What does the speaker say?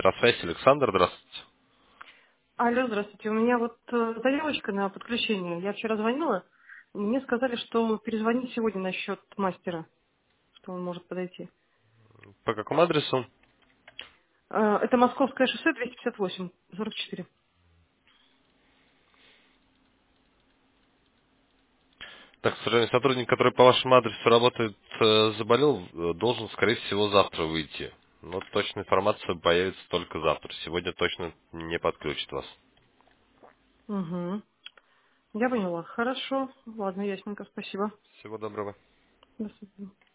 Электросвязь, Александр, здравствуйте. Алло, здравствуйте. У меня вот заявочка на подключение. Я вчера звонила. Мне сказали, что перезвонить сегодня насчет мастера, что он может подойти. По какому адресу? Это Московское шоссе 258, 44. Так, к сожалению, сотрудник, который по вашему адресу работает, заболел, должен, скорее всего, завтра выйти. Но точная информация появится только завтра. Сегодня точно не подключит вас. Угу. Я поняла. Хорошо. Ладно, ясненько. Спасибо. Всего доброго. До свидания.